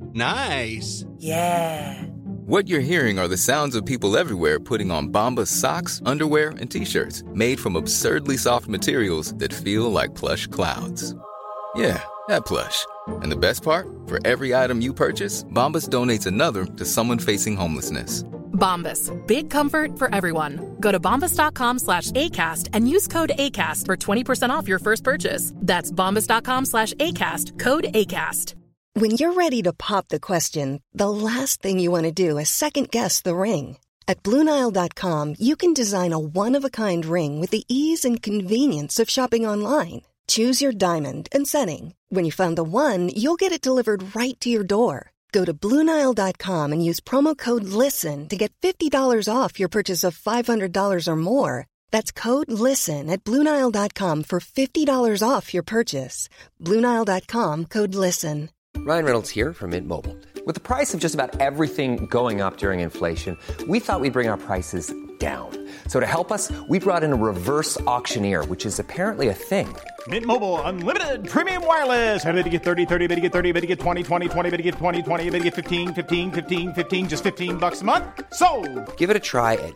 Nice. Yeah. What you're hearing are the sounds of people everywhere putting on Bombas socks, underwear, and T-shirts made from absurdly soft materials that feel like plush clouds. Yeah, that plush. And the best part? For every item you purchase, Bombas donates another to someone facing homelessness. Bombas. Big comfort for everyone. Go to bombas.com/ACAST and use code ACAST for 20% off your first purchase. That's bombas.com/ACAST. Code ACAST. When you're ready to pop the question, the last thing you want to do is second-guess the ring. At BlueNile.com, you can design a one-of-a-kind ring with the ease and convenience of shopping online. Choose your diamond and setting. When you find the one, you'll get it delivered right to your door. Go to BlueNile.com and use promo code LISTEN to get $50 off your purchase of $500 or more. That's code LISTEN at BlueNile.com for $50 off your purchase. BlueNile.com, code LISTEN. Ryan Reynolds here from Mint Mobile. With the price of just about everything going up during inflation, we thought we'd bring our prices down. So to help us, we brought in a reverse auctioneer, which is apparently a thing. Mint Mobile Unlimited Premium Wireless. How to get 30, 30, bit to get 30, bit to get 20, 20, 20, bit to get 20, 20, bit to get 15, 15, 15, 15, just $15 a month? Sold! Give it a try at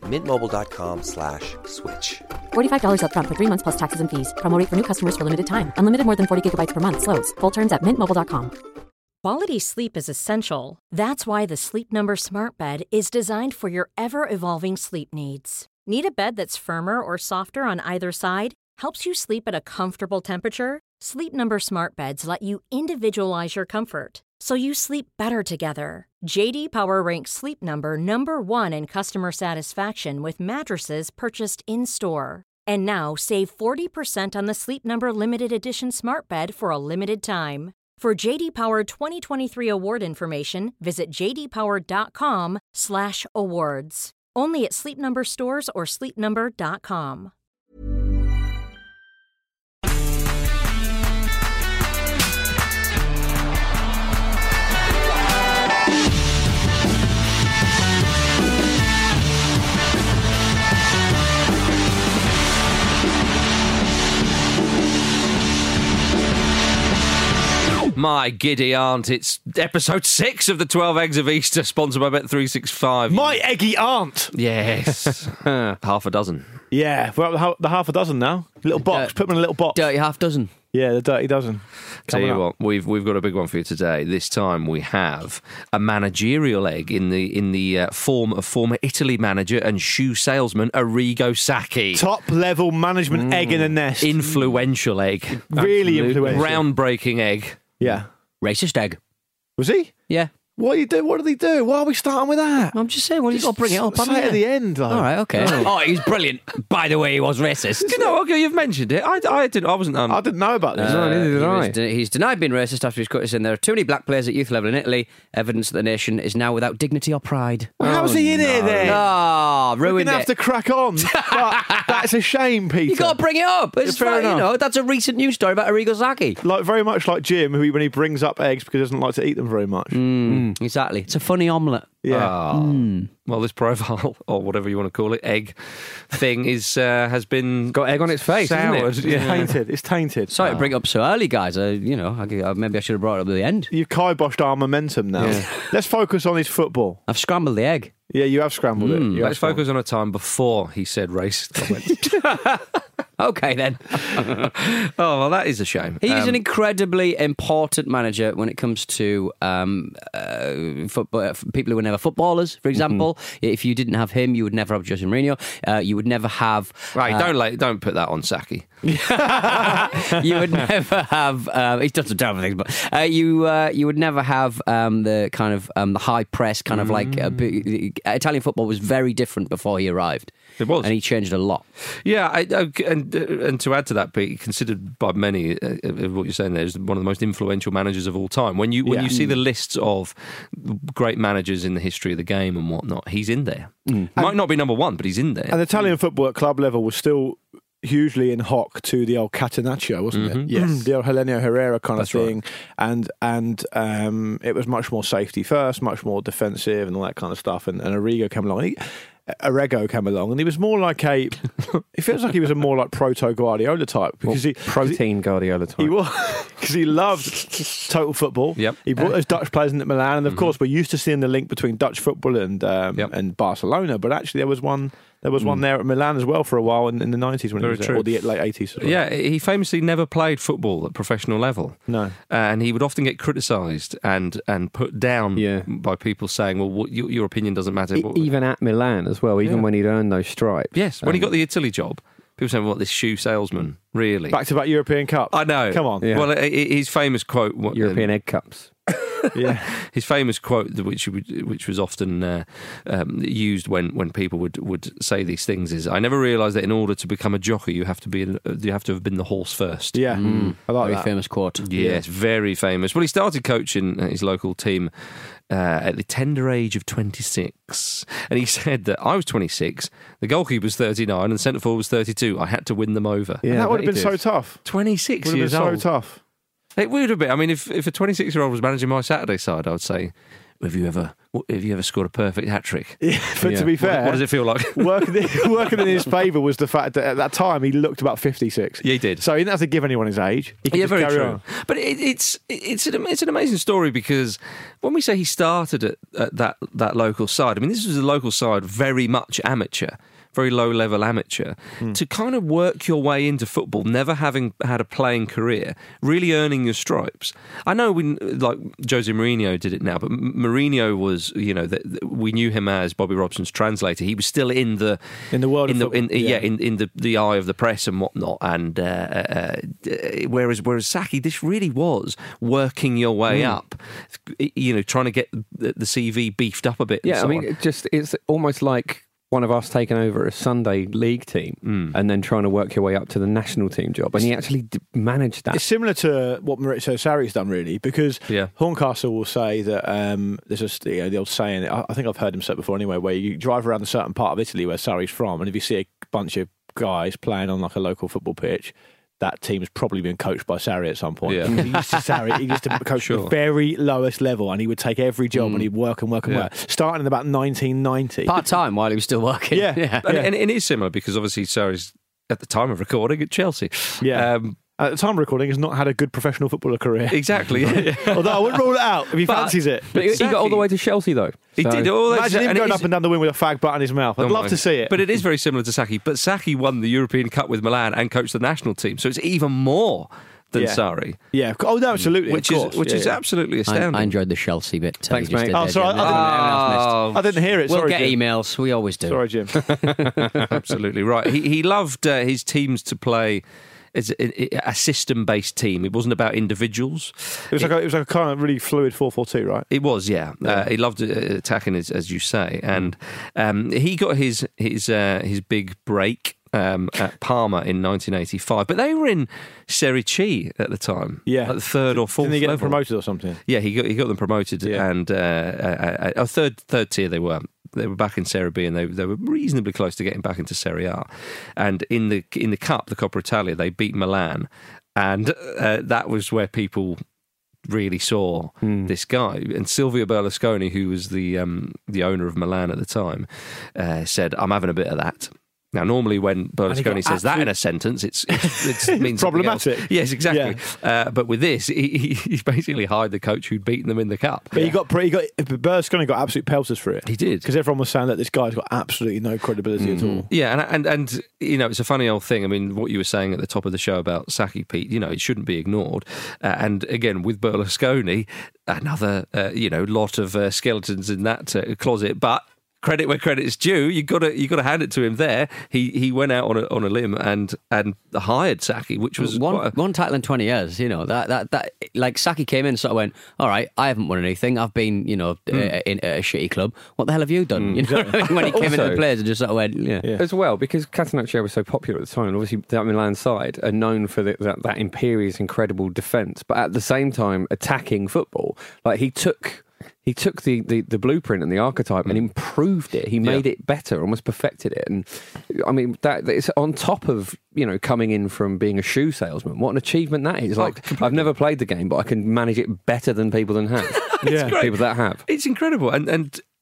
mintmobile.com/switch. $45 up front for 3 months plus taxes and fees. Promo rate for new customers for limited time. Unlimited more than 40 gigabytes per month. Slows full terms at mintmobile.com. Quality sleep is essential. That's why the Sleep Number Smart Bed is designed for your ever-evolving sleep needs. Need a bed that's firmer or softer on either side? Helps you sleep at a comfortable temperature? Sleep Number Smart Beds let you individualize your comfort, so you sleep better together. J.D. Power ranks Sleep Number #1 in customer satisfaction with mattresses purchased in-store. And now, save 40% on the Sleep Number Limited Edition Smart Bed for a limited time. For J.D. Power 2023 award information, visit jdpower.com/awards. Only at Sleep Number stores or sleepnumber.com. My giddy aunt, it's episode 6 of the 12 Eggs of Easter, sponsored by Bet365. My eggy aunt. Yes. Half a dozen. Yeah, we're up the half a dozen now. Little box, put them in a little box. Dirty half dozen. Yeah, the dirty dozen. Tell you what, we've got a big one for you today. This time we have a managerial egg in the form of former Italy manager and shoe salesman Arrigo Sacchi. Top level management egg in a nest. Influential egg. Really influential. Groundbreaking egg. Yeah. Racist egg. Was he? Yeah. What did he do? Why are we starting with that? I'm just saying, well, you've got to bring it up. Say it at the end. Like. All right, okay. Oh, he's brilliant. By the way, he was racist. You know, okay, you've mentioned it. I didn't know about this. No, neither did I. He's denied being racist after he's cut us in. There are too many black players at youth level in Italy. Evidence that the nation is now without dignity or pride. Well, how was he in here then? Oh, ruined it. We're going to have to crack on. That's a shame, Peter. You've got to bring it up. It's fair enough. You know, that's a recent news story about Arrigo Sacchi. Like, very much like Jim, when he brings up eggs because he doesn't like to eat them very much. Exactly. It's a funny omelette. Yeah. Well, this profile, or whatever you want to call it, egg thing has been got egg on its face, soured. Isn't it? Yeah. It's tainted. Sorry to bring it up so early, guys. Maybe I should have brought it up at the end. You've kiboshed our momentum now. Yeah. Let's focus on his football. I've scrambled the egg. Yeah, you have scrambled it. Let's focus on a time before he said racist comments. Okay, then. Oh, well, that is a shame. He's an incredibly important manager when it comes to people who were never footballers, for example. If you didn't have him, you would never have Jose Mourinho. You would never have... Right, don't put that on Sacchi. You would never have... he's done some terrible things, but you would never have the kind of the high press, kind of like... Italian football was very different before he arrived. It was. And he changed a lot. Yeah, and to add to that, Pete, considered by many, what you're saying there, is one of the most influential managers of all time. When you see the lists of great managers in the history of the game and whatnot, he's in there. Might not be number one, but he's in there. And Italian football at club level was still hugely in hock to the old Catenaccio, wasn't it? Yes. The old Helenio Herrera kind That's of thing. Right. And it was much more safety first, much more defensive and all that kind of stuff. And Arrigo came along. Orrego came along, and he was more like it feels like he was a more like proto Guardiola type because Guardiola type. He was because he loved total football. Yep. He brought those Dutch players into Milan, and of course we're used to seeing the link between Dutch football and Barcelona, but actually there was one there at Milan as well for a while in the 90s when he was there, or the late 80s. Well. Yeah, he famously never played football at professional level. No. And he would often get criticised and put down by people saying, well, your opinion doesn't matter. Even at Milan as well, even when he'd earned those stripes. Yes, when he got the Italy job, people saying, what, this shoe salesman, really? Back-to-back European Cup. I know. Come on. Yeah. Well, his famous quote... European Egg Cups. Yeah, his famous quote, which was often used when people would say these things, is, "I never realised that in order to become a jockey, you have to have been the horse first." Yeah, I like very that. famous quote. Yes, very famous. Well, he started coaching his local team at the tender age of 26, and he said that I was 26, the goalkeeper was 39, and the centre forward was 32. I had to win them over. Yeah, that would have been so tough. 26 years old. So tough. It would have been. I mean, if a 26-year-old was managing my Saturday side, I would say, have you ever scored a perfect hat-trick? Yeah, but to be fair... What does it feel like? working in his favour was the fact that at that time he looked about 56. Yeah, he did. So he didn't have to give anyone his age. He could just very carry true. on. But it's an amazing story, because when we say he started at that local side, I mean, this was a local side very much amateur, very low-level amateur, to kind of work your way into football, never having had a playing career, really earning your stripes. I know like Jose Mourinho did it now, but Mourinho was, we knew him as Bobby Robson's translator. He was still in the world of football. in the eye of the press and whatnot. And whereas Saki, this really was working your way up, trying to get the CV beefed up a bit. Yeah, I mean, it's almost like one of us taking over a Sunday league team and then trying to work your way up to the national team job, and he actually managed that. It's similar to what Maurizio Sarri's done, really, because Horncastle will say that there's the old saying, I think I've heard him say it before anyway, where you drive around a certain part of Italy where Sarri's from, and if you see a bunch of guys playing on like a local football pitch, that team has probably been coached by Sarri at some point. Yeah. He used to coach the very lowest level, and he would take every job and he'd work and work and work. Starting in about 1990. Part-time while he was still working. Yeah. And it is similar, because obviously Sarri's, at the time of recording, at Chelsea. Yeah. At the time of recording, has not had a good professional footballer career. Exactly. Although I wouldn't rule it out if he fancies it. But he got all the way to Chelsea, though. He did all that. Imagine him going up and down the wing with a fag butt in his mouth. I'd love to see it. But it is very similar to Saki. But Saki won the European Cup with Milan and coached the national team, so it's even more than Sarri. Yeah. Oh, no, absolutely. Which is absolutely astounding. I enjoyed the Chelsea bit. Thanks, mate. Oh, sorry. I didn't hear it. We'll Sorry, get Jim. emails. We always do. Sorry, Jim. Absolutely right. He loved his teams to play as a system-based team. It wasn't about individuals. It was like a kind of really fluid 4-4-2, right? It was, yeah. He loved attacking, as you say, and he got his big break at Parma in 1985, but they were in Serie C at the time. Yeah, like the third or fourth. Didn't they get level. them promoted or something? Yeah, he got them promoted, and third tier they were. They were back in Serie B, and they were reasonably close to getting back into Serie A. And in the cup, the Coppa Italia, they beat Milan, and that was where people really saw this guy. And Silvio Berlusconi, who was the owner of Milan at the time, said, "I'm having a bit of that." Now, normally when Berlusconi says that in a sentence, it means problematic. Yes, exactly. Yeah. But with this, he basically hired the coach who'd beaten them in the cup. But Berlusconi got absolute pelters for it. He did, because everyone was saying that this guy's got absolutely no credibility at all. Yeah, and it's a funny old thing. I mean, what you were saying at the top of the show about Saki, Pete, it shouldn't be ignored. And again, with Berlusconi, another lot of skeletons in that closet, but. Credit where credit is due. You got to hand it to him there. He went out on a limb and hired Saki, which was one title in 20 years. That like Saki came in and sort of went, all right, I haven't won anything. I've been in a shitty club. What the hell have you done? You know what I mean? When he came into the players and just sort of went, as well, because Catenaccio was so popular at the time, and obviously that Milan side are known for that imperious, incredible defence, but at the same time attacking football. Like he took the blueprint and the archetype and improved it. He made it better, almost perfected it. And I mean, that it's on top of coming in from being a shoe salesman. What an achievement that is! I've never played the game, but I can manage it better than people that have. It's great. People that have. It's incredible. And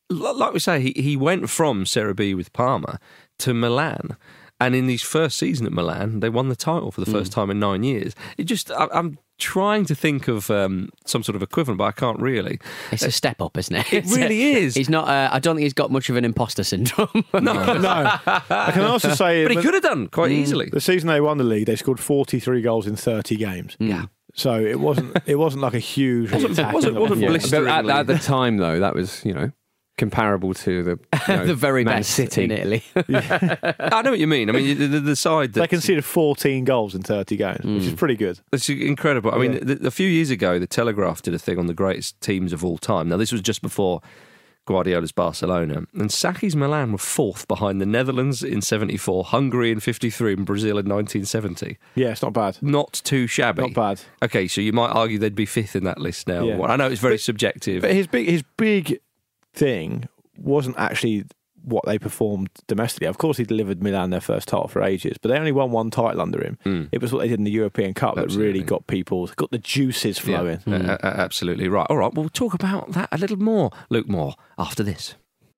like we say, he went from Serie B with Parma to Milan. And in his first season at Milan, they won the title for the first time in 9 years. I'm trying to think of some sort of equivalent, but I can't really. It's a step up, isn't it? It really is. He's not. I don't think he's got much of an imposter syndrome. No. I can also say, but he could have done quite easily. The season they won the league, they scored 43 goals in 30 games. Yeah. So it wasn't like a huge. wasn't blisteringly. At the time, though, that was comparable to the the very Man best City in Italy. I know what you mean. I mean, the side that they conceded 14 goals in 30 games, which is pretty good. It's incredible. I mean, a few years ago, the Telegraph did a thing on the greatest teams of all time. Now, this was just before Guardiola's Barcelona, and Saki's Milan were fourth behind the Netherlands in 74, Hungary in 53, and Brazil in 1970. Yeah, it's not bad. Not too shabby. Not bad. Okay, so you might argue they'd be fifth in that list now. Yeah. I know it's very subjective. But his big thing wasn't actually what they performed domestically. Of course, he delivered Milan their first title for ages, but they only won one title under him. It was what they did in the European Cup that really got the juices flowing. Yeah, absolutely right. All right, we'll talk about that a little more, Luke Moore, after this.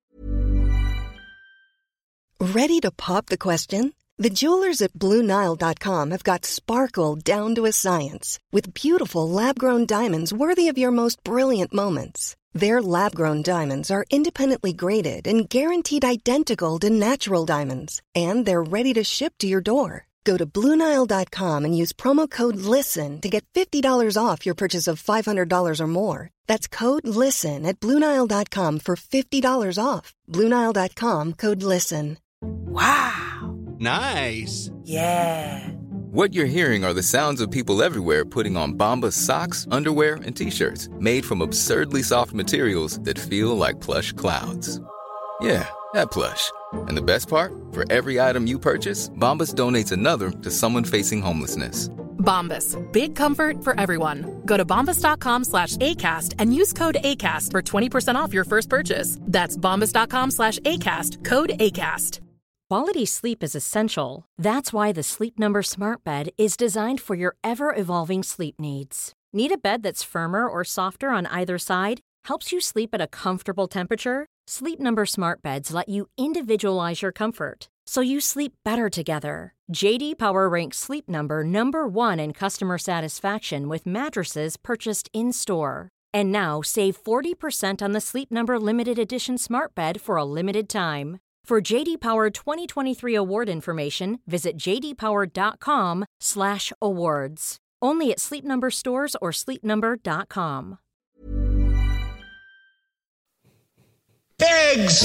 Ready to pop the question? The jewelers at BlueNile.com have got sparkle down to a science with beautiful lab-grown diamonds worthy of your most brilliant moments. Their lab-grown diamonds are independently graded and guaranteed identical to natural diamonds, and they're ready to ship to your door. Go to BlueNile.com and use promo code LISTEN to get $50 off your purchase of $500 or more. That's code LISTEN at BlueNile.com for $50 off. BlueNile.com, code LISTEN. Wow. Nice. Yeah. What you're hearing are the sounds of people everywhere putting on Bombas socks, underwear, and T-shirts made from absurdly soft materials that feel like plush clouds. Yeah, that plush. And the best part? For every item you purchase, Bombas donates another to someone facing homelessness. Bombas. Big comfort for everyone. Go to bombas.com/ACAST and use code ACAST for 20% off your first purchase. That's bombas.com/ACAST. Code ACAST. Quality sleep is essential. That's why the Sleep Number Smart Bed is designed for your ever-evolving sleep needs. Need a bed that's firmer or softer on either side? Helps you sleep at a comfortable temperature? Sleep Number Smart Beds let you individualize your comfort, so you sleep better together. J.D. Power ranks Sleep Number number 1 in customer satisfaction with mattresses purchased in-store. And now save 40% on the Sleep Number Limited Edition Smart Bed for a limited time. For J.D. Power 2023 award information, visit jdpower.com/awards. Only at Sleep Number stores or sleepnumber.com. Eggs!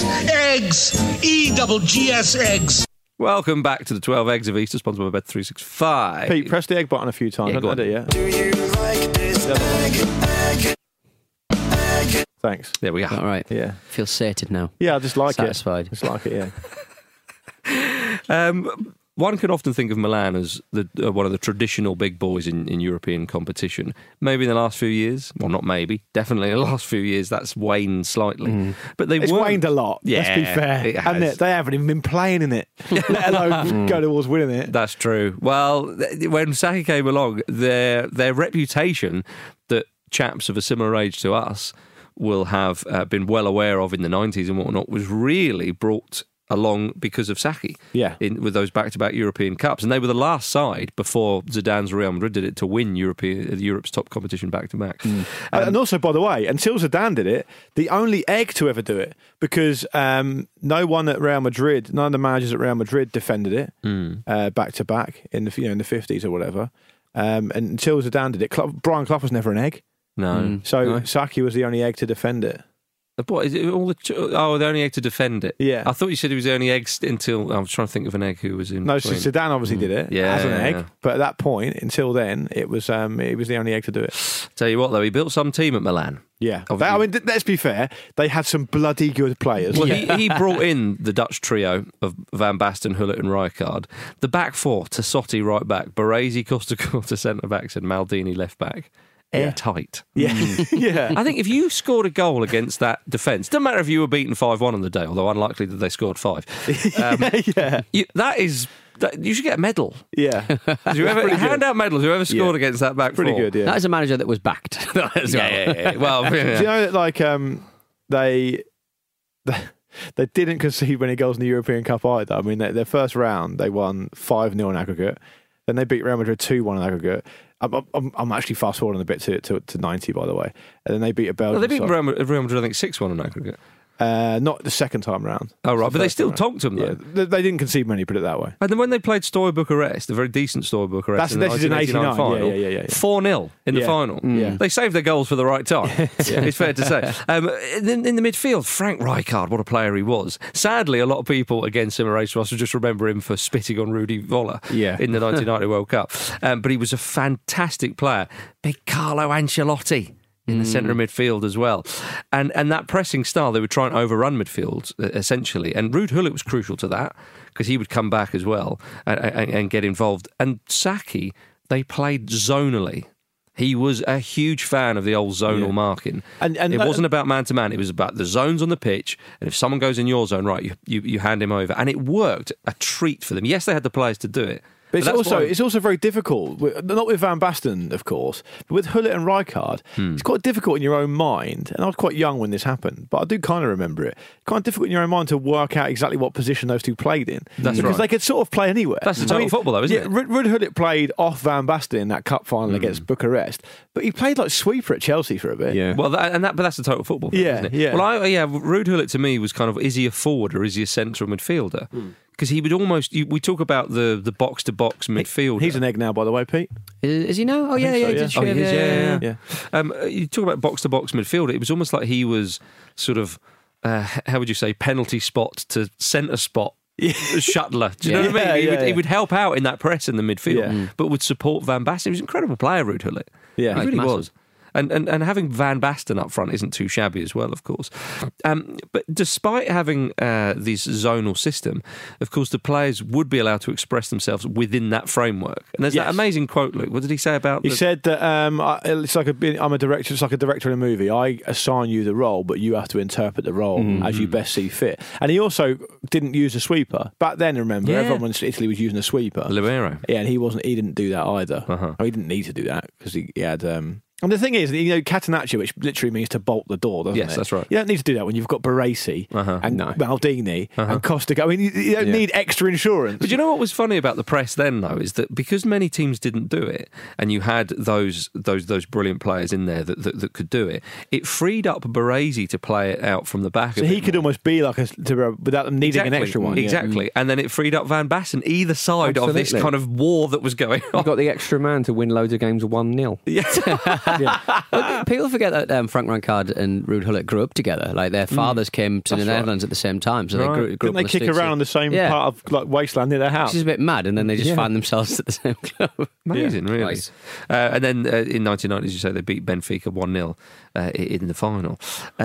EGGS eggs! Welcome back to the 12 Eggs of Easter, sponsored by Bet365. Pete, press the egg button a few times. Yeah, go on. Yeah. Do you like this egg? Thanks. There we are. All right. Yeah. Feel sated now. Yeah, I just like Satisfied. it. Just like it, yeah. One can often think of Milan as one of the traditional big boys in European competition. Maybe in the last few years, well, not maybe, definitely in the last few years, that's waned slightly. But It's waned a lot, let's be fair. And they haven't even been playing in it, let alone go towards winning it. That's true. Well, when Saki came along, their reputation that chaps of a similar age to us will have been well aware of in the 90s and whatnot was really brought along because of Saki. Yeah. With those back-to-back European Cups. And they were the last side before Zidane's Real Madrid did it to win Europe's top competition back-to-back. And also, by the way, until Zidane did it, the only egg to ever do it, because no one at Real Madrid, none of the managers at Real Madrid defended it back-to-back in the 50s or whatever. And until Zidane did it, Brian Clough was never an egg. No. So Saki was the only egg to defend it. What is it? The only egg to defend it. Yeah, I thought you said he was the only egg until I was trying to think of an egg who was in. No, so Zidane obviously did it as an egg, but at that point, until then, it was the only egg to do it. Tell you what, though, he built some team at Milan. Yeah, I mean, let's be fair, they had some bloody good players. Well, he brought in the Dutch trio of Van Basten, Hullet, and Rijkaard. The back four: Tassotti right back, Baresi, Costacurta centre backs, and Maldini left back. Airtight. Yeah. Yeah. I think if you scored a goal against that defence, doesn't matter if you were beaten 5-1 on the day, although unlikely that they scored 5. You should get a medal. Yeah. Hand out medals, whoever scored against that back pretty four. good, yeah. That is a manager that was backed. Yeah. Well, do you know that, like, they didn't concede many goals in the European Cup either. I mean, their first round, they won 5-0 in aggregate. Then they beat Real Madrid 2-1 in aggregate. I'm actually fast forwarding a bit to 90, by the way. And then they beat a Belgian They beat Real Madrid, I think, 6-1 in aggregate. Not the second time round. Oh, right. But they still tonked them, though. Yeah, they didn't concede many, put it that way. And then when they played Steaua Bucharest, a very decent Steaua Bucharest, This is in 1989 89. final, Yeah. 4-0 in the final. Yeah. They saved their goals for the right time, it's fair to say. In the midfield, Frank Rijkaard, what a player he was. Sadly, a lot of people, again, similar race to us, will just remember him for spitting on Rudi Voller in the 1990 World Cup. But he was a fantastic player. Big Carlo Ancelotti in the centre of midfield as well. And that pressing style, they would try and overrun midfield, essentially. And Ruud Gullit was crucial to that, because he would come back as well and get involved. And Saki, they played zonally. He was a huge fan of the old zonal marking. And it wasn't about man-to-man, it was about the zones on the pitch, and if someone goes in your zone, right, you hand him over. And it worked, a treat for them. Yes, they had the players to do it. But it's also very difficult, not with Van Basten, of course, but with Gullit and Rijkaard. It's quite difficult in your own mind, and I was quite young when this happened, but I do kind of remember it. Kind of difficult in your own mind to work out exactly what position those two played in. Because they could sort of play anywhere. That's the total football, though, isn't it? Ruud Gullit played off Van Basten in that cup final against Bucharest, but he played like sweeper at Chelsea for a bit. Yeah. Well, but that's the total football, though, isn't it? Yeah. Well, Ruud Gullit to me was kind of, is he a forward or is he a central midfielder? Because he would almost... we talk about the box-to-box midfielder. He's an egg now, by the way, Pete. Is he now? Oh, yeah, so, he did shave. You talk about box-to-box midfielder. It was almost like he was sort of, how would you say, penalty spot to centre spot shuttler. Do you know what I mean? He would help out in that press in the midfield, but would support Van Basten. He was an incredible player, Ruud Gullit. Yeah, he really was. And having Van Basten up front isn't too shabby as well, of course. But despite having this zonal system, of course, the players would be allowed to express themselves within that framework. And there's that amazing quote, Luke. What did he say about He said that it's like I'm a director. It's like a director in a movie. I assign you the role, but you have to interpret the role as you best see fit. And he also didn't use a sweeper. Back then, remember, everyone in Italy was using a sweeper. Libero. Yeah, and he didn't do that either. He didn't need to do that because he had... And the thing is, Catenaccio, which literally means to bolt the door, doesn't it? Yes, that's right. You don't need to do that when you've got Baresi and Maldini and Costa. I mean, you don't need extra insurance. But you know what was funny about the press then, though, is that because many teams didn't do it, and you had those brilliant players in there that could do it, it freed up Baresi to play it out from the back. So he could almost be like without them needing an extra one. Exactly. And then it freed up Van Basten either side of this kind of war that was going on. You got the extra man to win loads of games 1-0. Yeah. Well, people forget that Frank Rijkaard and Ruud Gullit grew up together. Like their fathers came to the Netherlands at the same time, so they grew up. Didn't they kick around on the same part of like wasteland near their house? Which is a bit mad, and then they just find themselves at the same club. Amazing, really. Nice. And then in 1990, as you say, they beat Benfica 1-0 in the final.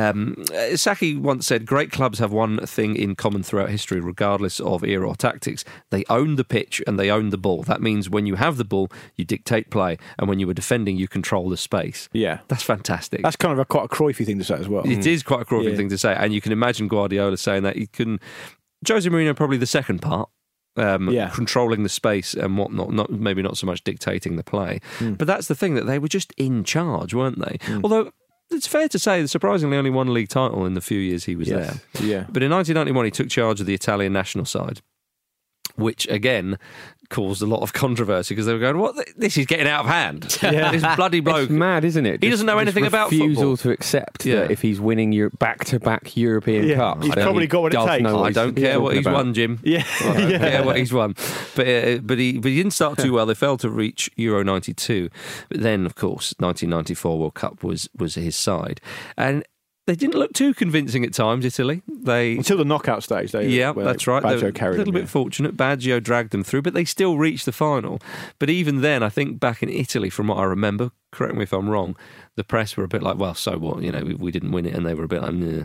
Saki once said, "Great clubs have one thing in common throughout history, regardless of era or tactics. They own the pitch and they own the ball. That means when you have the ball, you dictate play, and when you were defending, you control the space." Yeah. That's fantastic. That's kind of quite a Cruyffy thing to say as well. It is quite a Cruyffy thing to say, and you can imagine Guardiola saying that. Jose Mourinho probably the second part. Controlling the space and whatnot, maybe not so much dictating the play. But that's the thing, that they were just in charge, weren't they? Although it's fair to say that surprisingly only won a league title in the few years he was there. Yeah. But in 1991 he took charge of the Italian national side, which again caused a lot of controversy because they were going, "What? This is getting out of hand." This bloody bloke. It's mad, isn't it? He doesn't know anything about football. Refusal to accept that if he's winning your back-to-back European Cup, he's probably got what it takes. I don't care what he's won, Jim. I don't care what he's won. But he didn't start too well. They failed to reach Euro 92. But then, of course, 1994 World Cup was his side, and they didn't look too convincing at times, Italy. Until the knockout stage. That's right. Baggio carried a little bit fortunate. Baggio dragged them through, but they still reached the final. But even then, I think back in Italy, from what I remember, correct me if I'm wrong, the press were a bit like, well, so what? We didn't win it, and they were a bit like, nah.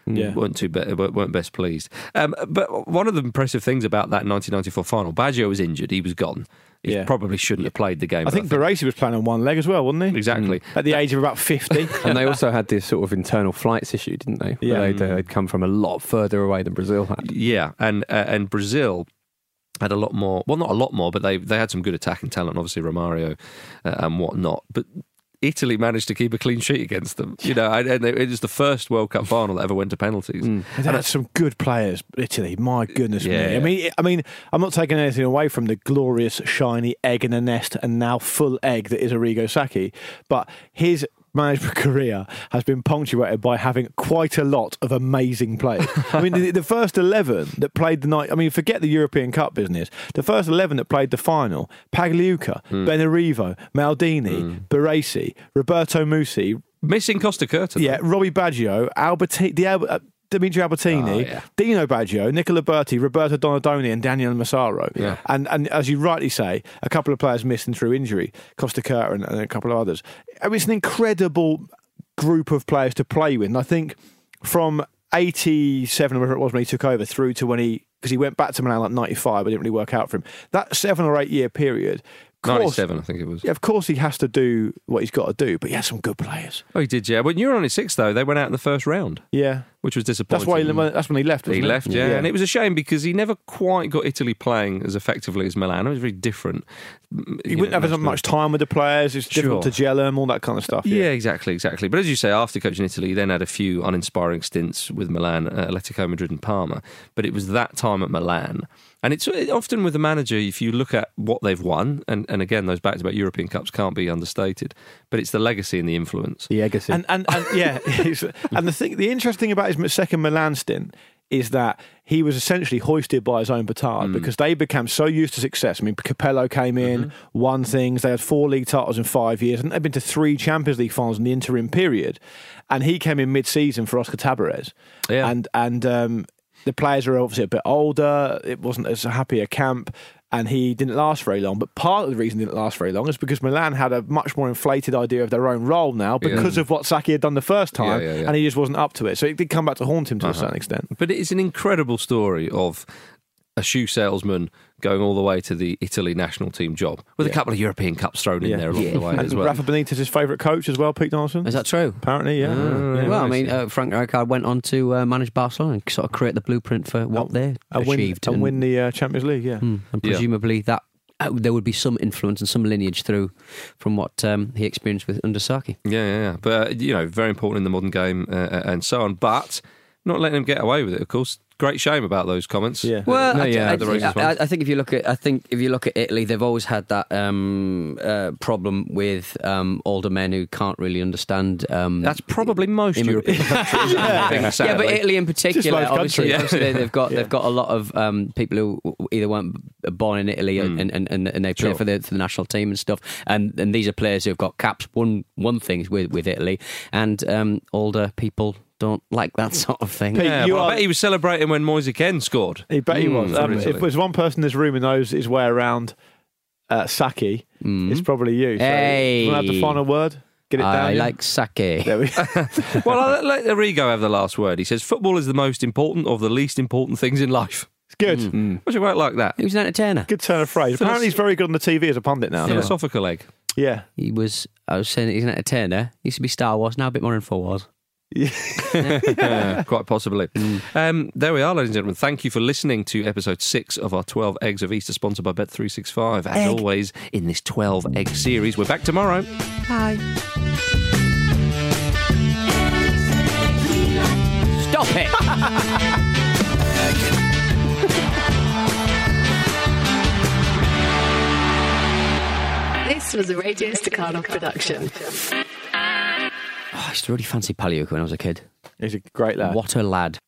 weren't best pleased. But one of the impressive things about that 1994 final, Baggio was injured. He was gone. He probably shouldn't have played the game. I think Baresi was playing on one leg as well, wasn't he? Exactly. At the age of about 50. And they also had this sort of internal flights issue, didn't they? Yeah. They'd come from a lot further away than Brazil had. Yeah, and Brazil had a lot more, well, not a lot more, but they had some good attacking talent, obviously Romario and whatnot. But Italy managed to keep a clean sheet against them. You know, and it was the first World Cup final that ever went to penalties. And that's some good players, Italy. My goodness me. I mean, I'm not taking anything away from the glorious, shiny egg in a nest and now full egg that is Arrigo Sacchi, but his management career has been punctuated by having quite a lot of amazing players. I mean, the first 11 that played the night, I mean, forget the European Cup business, the first 11 that played the final, Pagliuca, Benarivo, Maldini, Baresi, Roberto Musi. Missing Costa Curta. Yeah, Robbie Baggio, Dimitri Albertini, Dino Baggio, Nicola Berti, Roberto Donadoni and Daniel Massaro. Yeah. And as you rightly say, a couple of players missing through injury, Costa Curta and a couple of others. I mean, it's an incredible group of players to play with. And I think from 87, whatever it was when he took over, through to because he went back to Milan like 95, but it didn't really work out for him. That 7 or 8 year period, 97, I think it was. Yeah, of course he has to do what he's got to do, but he has some good players. Oh, he did, yeah. When you were on his 6, though, they went out in the first round. Yeah. Which was disappointing. That's when he left, wasn't He left, yeah. And it was a shame because he never quite got Italy playing as effectively as Milan. It was very different. He wouldn't have as much time with the players. It's difficult to gel them, all that kind of stuff. Yeah, exactly. But as you say, after coaching Italy, he then had a few uninspiring stints with Milan, Atletico Madrid and Parma. But it was that time at Milan. And it's often with the manager, if you look at what they've won, and again, those back-to-back European Cups can't be understated, but it's the legacy and the influence. The legacy. And yeah, and the interesting thing about his second Milan stint is that he was essentially hoisted by his own petard because they became so used to success. I mean, Capello came in, won things. They had 4 league titles in 5 years, and they've been to 3 Champions League finals in the interim period. And he came in mid-season for Oscar Tabarez. Yeah. And the players are obviously a bit older. It wasn't as happy a camp. And he didn't last very long. But part of the reason he didn't last very long is because Milan had a much more inflated idea of their own role now because of what Sacchi had done the first time, and he just wasn't up to it. So it did come back to haunt him to a certain extent. But it's an incredible story of a shoe salesman going all the way to the Italy national team job with a couple of European Cups thrown in there along the way as well. Rafa Benitez, his favourite coach as well, Pete Donaldson. Is that true? Apparently, yeah. Well, I mean, Frank Rijkaard went on to manage Barcelona and sort of create the blueprint for what they achieved. And win the Champions League, And presumably that there would be some influence and some lineage through from what he experienced with under Sacchi. Yeah. But, very important in the modern game and so on. But not letting him get away with it, of course. Great shame about those comments. Yeah. Well, I think if you look at Italy, they've always had that problem with older men who can't really understand. That's probably most European countries. But Italy in particular, obviously they've got a lot of people who either weren't born in Italy and they play for the national team and stuff. And these are players who've got caps, won things with Italy, and older people don't like that sort of thing. Pete, I bet he was celebrating when Moise Kean scored. I bet he was. If there's one person in this room who knows his way around Sacchi, it's probably you. So hey. You want to have the final word? Get it down. I like Sacchi. There we Well, I'll let Arrigo have the last word. He says, football is the most important of the least important things in life. It's good. Which I quite like that. He was an entertainer. Good turn of phrase. Apparently he's very good on the TV as a pundit now. Philosophical egg. Yeah. I was saying that he's an entertainer. He used to be Star Wars, now a bit more InfoWars. Quite possibly. There we are, ladies and gentlemen. Thank you for listening to episode 6 of our 12 Eggs of Easter, sponsored by Bet365. As always, in this 12 egg series, we're back tomorrow. Bye. Stop it! This was a Radio Staccato production. I used to really fancy Pagliuca when I was a kid. He's a great lad. What a lad.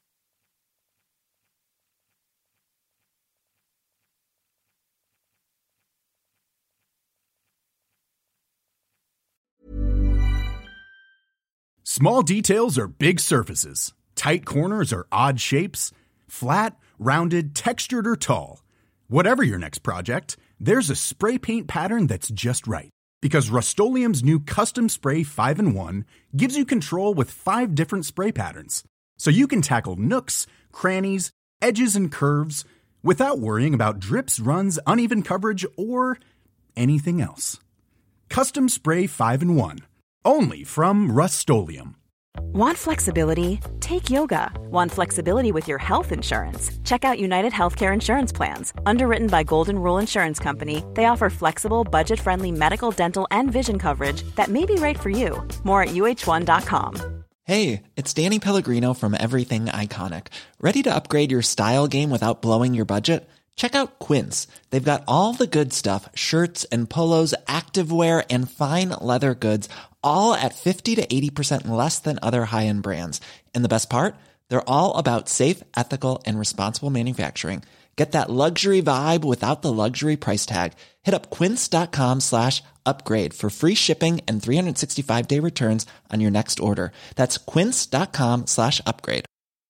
Small details are big surfaces. Tight corners are odd shapes. Flat, rounded, textured, or tall. Whatever your next project, there's a spray paint pattern that's just right. Because Rust-Oleum's new Custom Spray 5-in-1 gives you control with 5 different spray patterns. So you can tackle nooks, crannies, edges, and curves without worrying about drips, runs, uneven coverage, or anything else. Custom Spray 5-in-1. Only from Rust-Oleum. Want flexibility? Take yoga. Want flexibility with your health insurance? Check out United Healthcare Insurance Plans. Underwritten by Golden Rule Insurance Company, they offer flexible, budget-friendly medical, dental, and vision coverage that may be right for you. More at uh1.com. Hey, it's Danny Pellegrino from Everything Iconic. Ready to upgrade your style game without blowing your budget? Check out Quince. They've got all the good stuff, shirts and polos, activewear, and fine leather goods, all at 50 to 80% less than other high-end brands. And the best part? They're all about safe, ethical, and responsible manufacturing. Get that luxury vibe without the luxury price tag. Hit up quince.com/upgrade for free shipping and 365-day returns on your next order. That's quince.com/upgrade.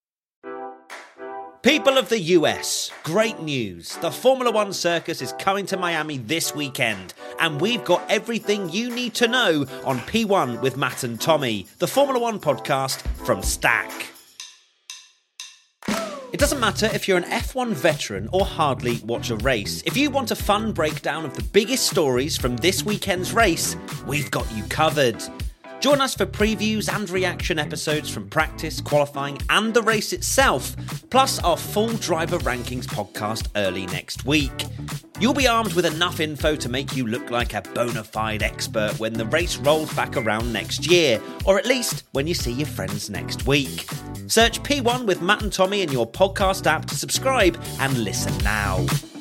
People of the US, great news. The Formula One circus is coming to Miami this weekend, and we've got everything you need to know on P1 with Matt and Tommy, the Formula One podcast from Stack. It doesn't matter if you're an F1 veteran or hardly watch a race. If you want a fun breakdown of the biggest stories from this weekend's race, we've got you covered. Join us for previews and reaction episodes from practice, qualifying and the race itself, plus our full driver rankings podcast early next week. You'll be armed with enough info to make you look like a bona fide expert when the race rolls back around next year, or at least when you see your friends next week. Search P1 with Matt and Tommy in your podcast app to subscribe and listen now.